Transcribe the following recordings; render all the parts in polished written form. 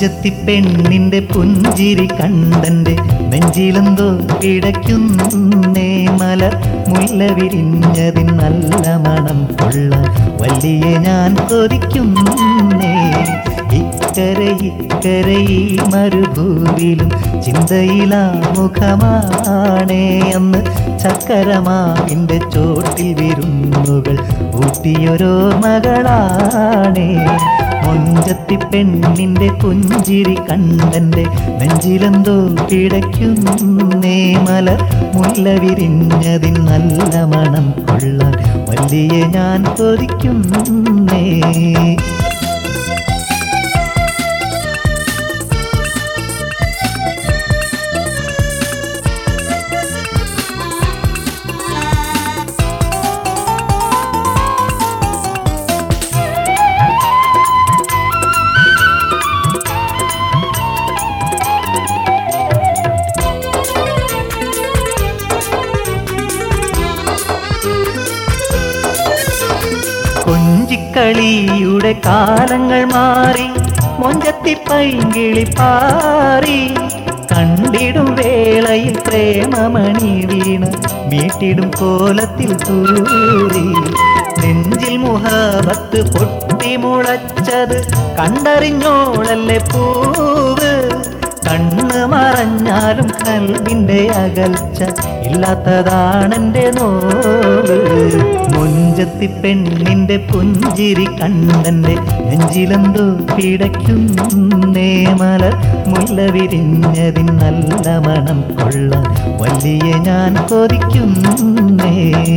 മൊഞ്ചത്തി പെണ്ണിന്റെ പുഞ്ചിരി കണ്ടന്റെ നെഞ്ചിലെന്തോ പിടയ്ക്കുന്നേ മലർ മുല്ല വിരിഞ്ഞതിൻ നല്ല മണം കൊള്ളാൻ വല്ലിയെ ഞാൻ കൊതിക്കുന്നേ ഇക്കരെ ഈ മരുഭൂവിലും ചിന്തയിലാ മുഖമാണേ അന്ന് ചക്കരമാവിൻ്റെ ചോട്ടിൽ വിരുന്നുകൾ ഊട്ടിയൊരോ മകളാണേ മൊഞ്ചത്തി പെണ്ണിന്റെ പുഞ്ചിരി കണ്ടന്റെ നെഞ്ചിലെന്തോ പിടയ്ക്കുന്നേ മലർ മുല്ല വിരിഞ്ഞതിൻ നല്ല മണം കൊള്ളാൻ വല്ലിയെ ഞാൻ കൊതിക്കുന്നേ കൊഞ്ചിക്കളിയുടെ കാലങ്ങൾ മാറി മൊഞ്ചത്തി പൈങ്കിളി പാറി കണ്ടിടും വേളയിൽ പ്രേമമണി വീണ് മീട്ടിടും കോലത്തിൽ തൂറി നെഞ്ചിൽ മുഹബത്ത് പൊട്ടി മുളച്ചത് കണ്ടറിഞ്ഞോളല്ലേ പൂവ് കണ്ണ് മറഞ്ഞാലും കൽവിൻ്റെ അകൽച്ച ഇല്ലാത്തതാണെൻ്റെ നോവ് മൊഞ്ചത്തി പെണ്ണിന്റെ പുഞ്ചിരി കണ്ടന്റെ നെഞ്ചിലെന്തോ പിടയ്ക്കുന്നേ മലർ മുല്ല വിരിഞ്ഞതിൻ നല്ല മണം കൊള്ളാൻ വല്ലിയെ ഞാൻ കൊതിക്കുന്നേ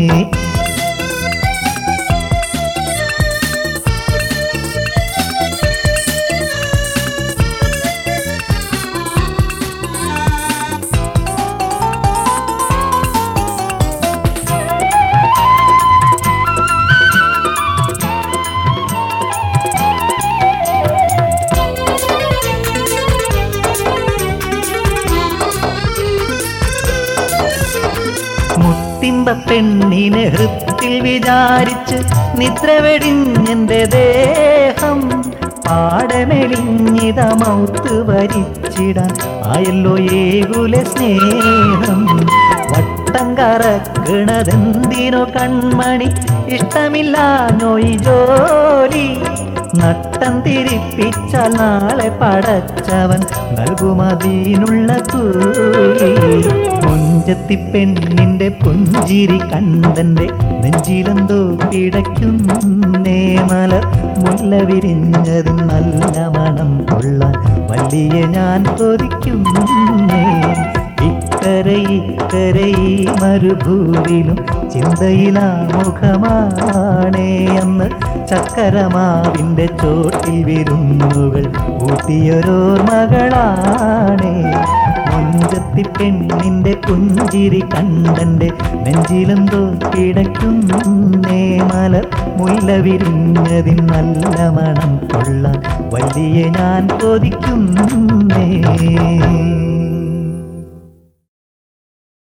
പെണ്ണിനെ ഹൃത്തിൽ വിചാരിച്ച് നിദ്ര വെടിഞ്ഞെന്റെ ദേഹം പാടമെളിഞ്ഞിത മൗത്ത് വരിച്ചിടാൻ ആയല്ലോ ഏകുല സ്നേഹം വട്ടം കറക്കണതെന്തിനോ കൺമണി ഇഷ്ടമില്ലാഞ്ഞോ ഈ ജോലി നട്ടം തിരിപ്പിച്ചാൽ നാളെ പടച്ചവൻ നൽകുമതിനുള്ള കൂലി മൊഞ്ചത്തി പെണ്ണിന്റെ പുഞ്ചിരി കണ്ടന്റെ നെഞ്ചിലെന്തോ പിടയ്ക്കുന്നേ മലർ മുല്ല വിരിഞ്ഞതും നല്ല മണം കൊള്ളാൻ വല്ലിയെ ഞാൻ കൊതിക്കുന്നേ ഇക്കരെ ഈ മരുഭൂവിലും ചിന്തയിലാ മുഖമാണേ അന്ന് ചക്കരമാവിൻ്റെ ചോട്ടിൽ വിരുന്നുകൾ ഊട്ടിയൊരോർ മകളാണേ മൊഞ്ചത്തി പെണ്ണിന്റെ പുഞ്ചിരി കണ്ടന്റെ നെഞ്ചിലെന്തോ കിടക്കുന്നേ മലർ മുല്ല വിരിഞ്ഞതിൻ നല്ല മണം കൊള്ളാൻ വല്ലിയെ ഞാൻ കൊതിക്കുന്നേ